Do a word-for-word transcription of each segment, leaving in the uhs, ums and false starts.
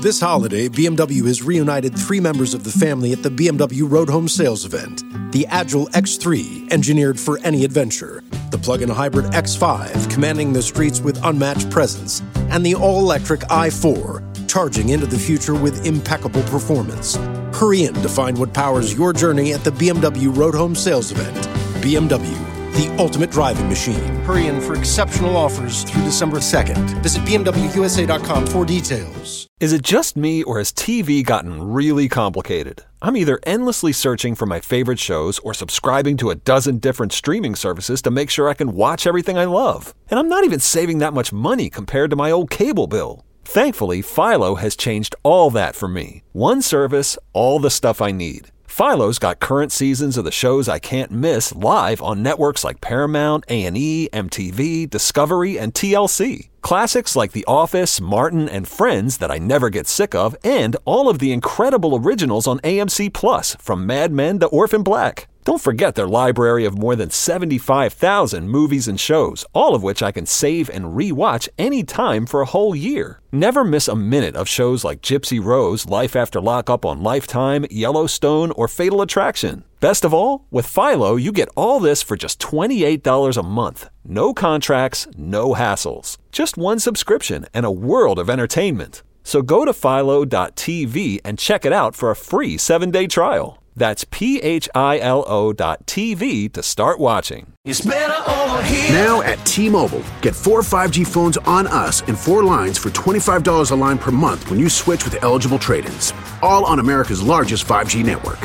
This holiday, B M W has reunited three members of the family at the B M W Road Home Sales event. The Agile X three, engineered for any adventure. The plug-in hybrid X five, commanding the streets with unmatched presence. And the all-electric i four, charging into the future with impeccable performance. Hurry in to find what powers your journey at the B M W Road Home Sales event. B M W, the ultimate driving machine. Hurry in for exceptional offers through December second. Visit B M W U S A dot com for details. Is it just me, or has T V gotten really complicated? I'm either endlessly searching for my favorite shows or subscribing to a dozen different streaming services to make sure I can watch everything I love. And I'm not even saving that much money compared to my old cable bill. Thankfully, Philo has changed all that for me. One service, all the stuff I need. Philo's got current seasons of the shows I can't miss live on networks like Paramount, A and E, M T V, Discovery, and T L C. Classics like The Office, Martin, and Friends that I never get sick of, and all of the incredible originals on A M C Plus, from Mad Men to Orphan Black. Don't forget their library of more than seventy-five thousand movies and shows, all of which I can save and re-watch anytime for a whole year. Never miss a minute of shows like Gypsy Rose, Life After Lockup on Lifetime, Yellowstone, or Fatal Attraction. Best of all, with Philo, you get all this for just twenty-eight dollars a month. No contracts, no hassles. Just one subscription and a world of entertainment. So go to philo dot t v and check it out for a free seven-day trial. That's P H I L O dot T V to start watching. It's better over here. Now at T-Mobile, get four five G phones on us and four lines for twenty-five dollars a line per month when you switch with eligible trade-ins. All on America's largest five G network.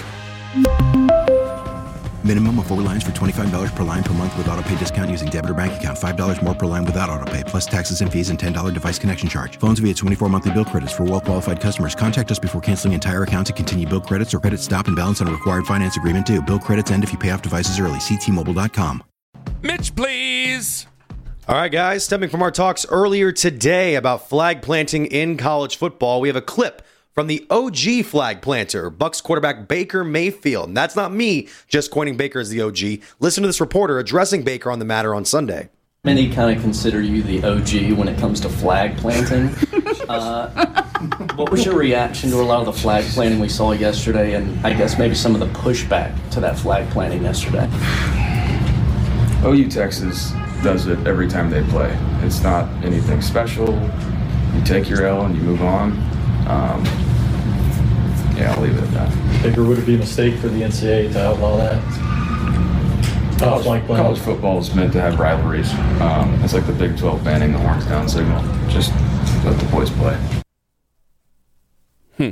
Minimum of four lines for twenty-five dollars per line per month with autopay discount using debit or bank account. five dollars more per line without autopay, plus taxes and fees and ten dollars device connection charge. Phones via twenty-four monthly bill credits for well-qualified customers. Contact us before canceling entire account to continue bill credits or credit stop and balance on a required finance agreement due. Bill credits end if you pay off devices early. See T Mobile dot com. Mitch, please. All right, guys. Stemming from our talks earlier today about flag planting in college football, we have a clip from the O G flag planter, Bucs quarterback Baker Mayfield. And that's not me just coining Baker as the O G. Listen to this reporter addressing Baker on the matter on Sunday. Many kind of consider you the O G when it comes to flag planting. uh, what was your reaction to a lot of the flag planting we saw yesterday, and I guess maybe some of the pushback to that flag planting yesterday? O U Texas does it every time they play. It's not anything special. You take your L and you move on. Um, yeah, I'll leave it at that. Baker, would it be a mistake for the N C double A to outlaw that? College, oh, college football is meant to have rivalries. Um, it's like the Big twelve banning the horns down signal. Just let the boys play. Hmm.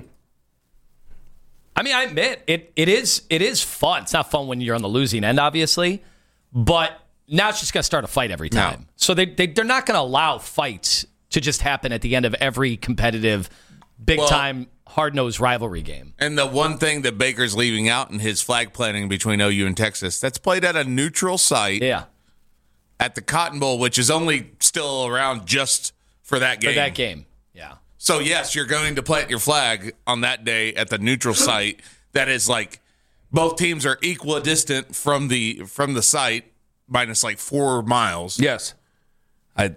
I mean, I admit it. It is. It is fun. It's not fun when you're on the losing end, obviously, but now it's just going to start a fight every time. No. So they, they they're not going to allow fights to just happen at the end of every competitive, big-time, well, hard-nosed rivalry game. And the one thing that Baker's leaving out in his flag planting between O U and Texas, that's played at a neutral site. Yeah. At the Cotton Bowl, which is only still around just for that game. For that game, yeah. So, yes, you're going to plant your flag on that day at the neutral site that is like both teams are equidistant from the from the site, minus like four miles. Yes. I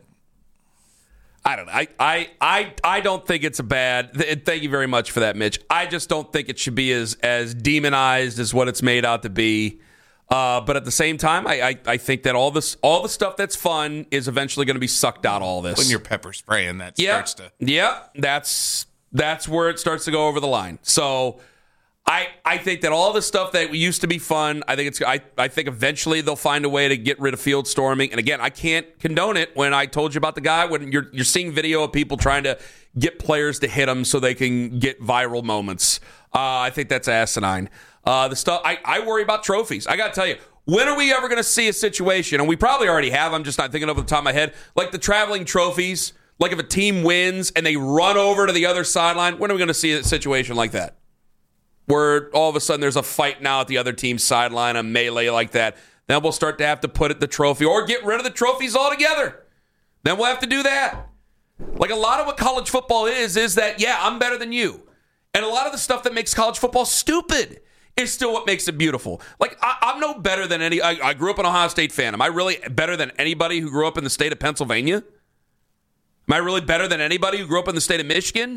I don't know. I, I, I, I don't think it's a bad. Th- thank you very much for that, Mitch. I just don't think it should be as as demonized as what it's made out to be. Uh, but at the same time, I, I, I think that all this all the stuff that's fun is eventually going to be sucked out. All this when you're pepper spraying, that yeah, starts to yeah. That's that's where it starts to go over the line. So. I, I think that all the stuff that used to be fun, I think it's I, I think eventually they'll find a way to get rid of field storming. And again, I can't condone it. When I told you about the guy, when you're you're seeing video of people trying to get players to hit them so they can get viral moments, uh, I think that's asinine. Uh, the stuff I, I worry about trophies. I got to tell you, when are we ever going to see a situation? And we probably already have. I'm just not thinking over the top of my head. Like the traveling trophies. Like if a team wins and they run over to the other sideline, when are we going to see a situation like that? Where all of a sudden there's a fight now at the other team's sideline, a melee like that. Then we'll start to have to put it the trophy or get rid of the trophies altogether. Then we'll have to do that. Like a lot of what college football is, is that, yeah, I'm better than you. And a lot of the stuff that makes college football stupid is still what makes it beautiful. Like, I, I'm no better than any, I, I grew up an Ohio State fan. Am I really better than anybody who grew up in the state of Pennsylvania? Am I really better than anybody who grew up in the state of Michigan?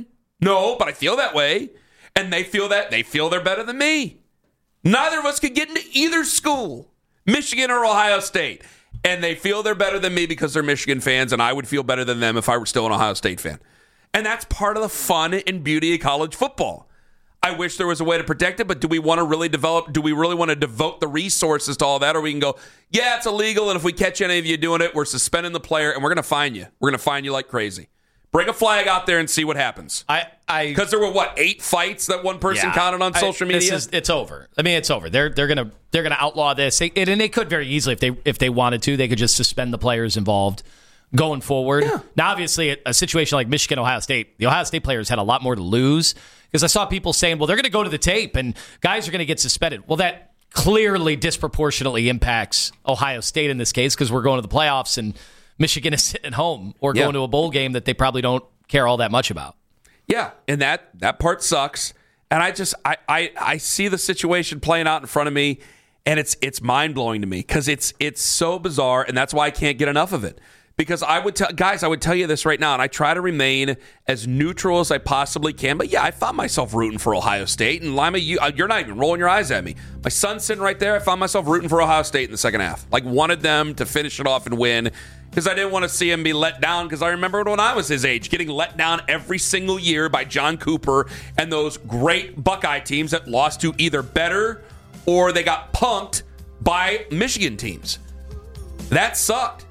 No, but I feel that way. And they feel that. They feel they're better than me. Neither of us could get into either school, Michigan or Ohio State. And they feel they're better than me because they're Michigan fans, and I would feel better than them if I were still an Ohio State fan. And that's part of the fun and beauty of college football. I wish there was a way to protect it, but do we want to really develop, do we really want to devote the resources to all that? Or we can go, yeah, it's illegal, and if we catch any of you doing it, we're suspending the player, and we're going to fine you. We're going to fine you like crazy. Bring a flag out there and see what happens. I, I, because there were what eight fights that one person yeah, counted on I, social media. This is, it's over. I mean, it's over. They're they're gonna they're gonna outlaw this, it, and they could very easily if they if they wanted to. They could just suspend the players involved going forward. Yeah. Now, obviously, a situation like Michigan, Ohio State, the Ohio State players had a lot more to lose because I saw people saying, "Well, they're going to go to the tape and guys are going to get suspended." Well, that clearly disproportionately impacts Ohio State in this case because we're going to the playoffs and Michigan is sitting at home or going yeah. to a bowl game that they probably don't care all that much about. Yeah, and that that part sucks. And I just I I, I see the situation playing out in front of me, and it's it's mind blowing to me because it's it's so bizarre, and that's why I can't get enough of it. Because I would tell guys, I would tell you this right now, and I try to remain as neutral as I possibly can. But yeah, I found myself rooting for Ohio State, and Lima, you, you're not even rolling your eyes at me. My son's sitting right there. I found myself rooting for Ohio State in the second half, like wanted them to finish it off and win. Because I didn't want to see him be let down, because I remembered when I was his age, getting let down every single year by John Cooper and those great Buckeye teams that lost to either better or they got punked by Michigan teams. That sucked.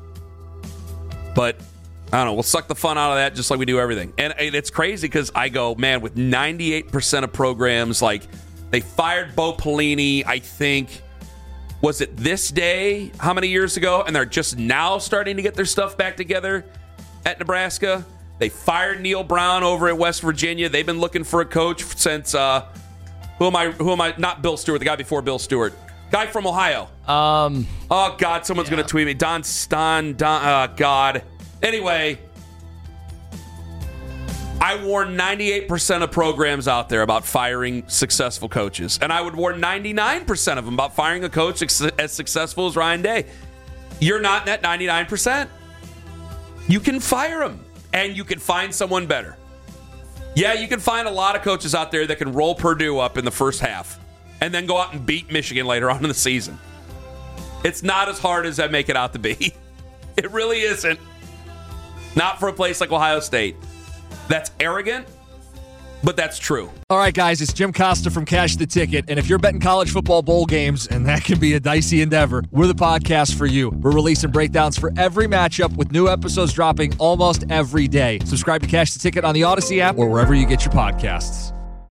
But, I don't know, we'll suck the fun out of that just like we do everything. And, and it's crazy because I go, man, with ninety-eight percent of programs, like, they fired Bo Pelini, I think... Was it this day, how many years ago? And they're just now starting to get their stuff back together at Nebraska. They fired Neil Brown over at West Virginia. They've been looking for a coach since, uh, who am I? Who am I? Not Bill Stewart, the guy before Bill Stewart. Guy from Ohio. Um. Oh, God, someone's yeah. going to tweet me. Don Ston, Don, uh, God. Anyway, I warn ninety-eight percent of programs out there about firing successful coaches. And I would warn ninety-nine percent of them about firing a coach as successful as Ryan Day. You're not in that ninety-nine percent. You can fire him, and you can find someone better. Yeah, you can find a lot of coaches out there that can roll Purdue up in the first half and then go out and beat Michigan later on in the season. It's not as hard as I make it out to be. It really isn't. Not for a place like Ohio State. That's arrogant, but that's true. All right, guys, it's Jim Costa from Cash the Ticket, and if you're betting college football bowl games, and that can be a dicey endeavor, we're the podcast for you. We're releasing breakdowns for every matchup with new episodes dropping almost every day. Subscribe to Cash the Ticket on the Odyssey app or wherever you get your podcasts.